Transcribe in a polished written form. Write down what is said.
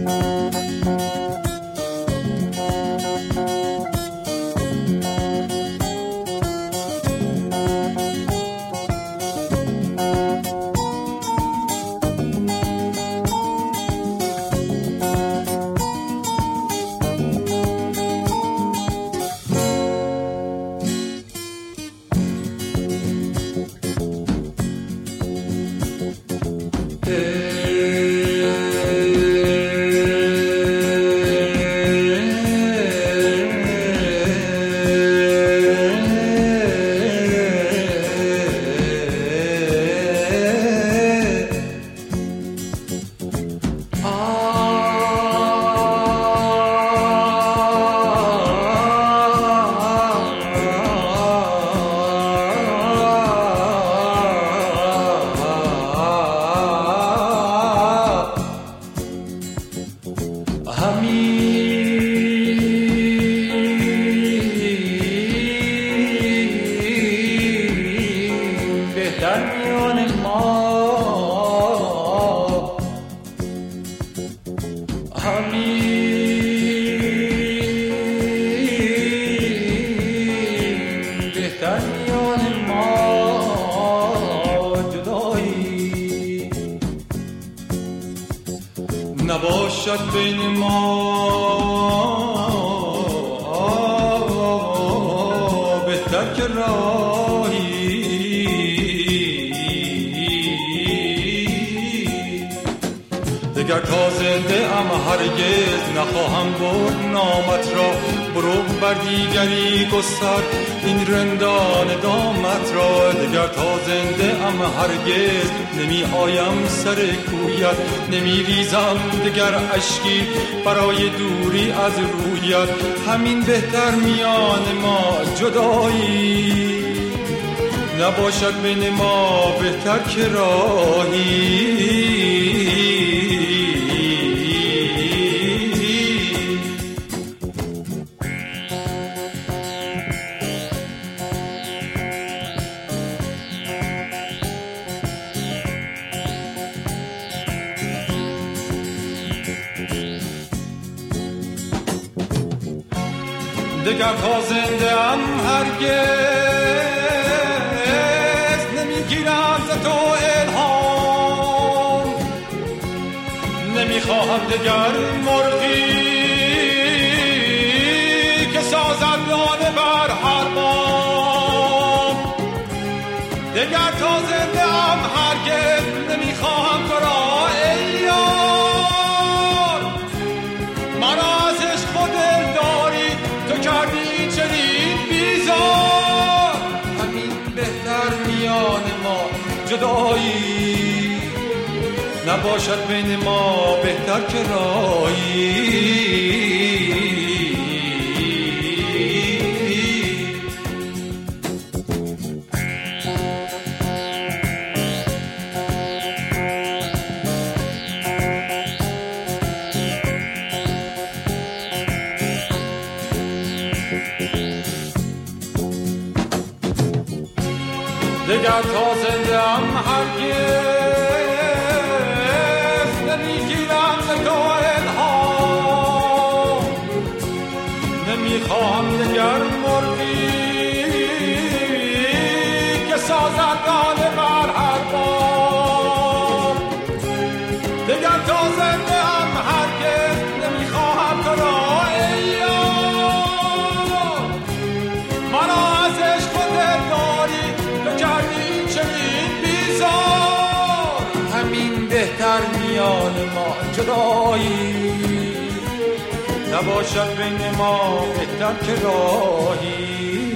نباشد بین ما بهتر که راهی دگر تا زنده ام هرگز نخواهم برد نامت را برو بر دیگری گستر این رندان دامت را دگر تا زنده ام هرگز نمی آیم سر کویت نمی ریزم دگر اشکی برای دوری از رویت همین بهتر میان ما جدایی نباشد بین ما بهتر که راهی دگر تا زنده ام هرگز نمیگیرم ز تو الهام نمیخواهم دگر مرغی که سازد لانه بر هر بام دگر تا زنده ام هرگز نمیخواهم تو را ای یار مرا از عشق و دلداری تو کردی چنین بیزار همین بهتر میان ما جدایی نباشد بین ما بهتر که راهی دگر تا زنده ام هرگز نمیگیرم ز تو الهام نمیخواهم دگر مرغی که سازد لانه بر هر بام دگر تا زنده ام هرگز نمیخواهم تو را ای یار مرا از عشق و دلداری کردی چنین بیزار همین بهتر میان ما جدایی نباشد بین ما بهتر که راهی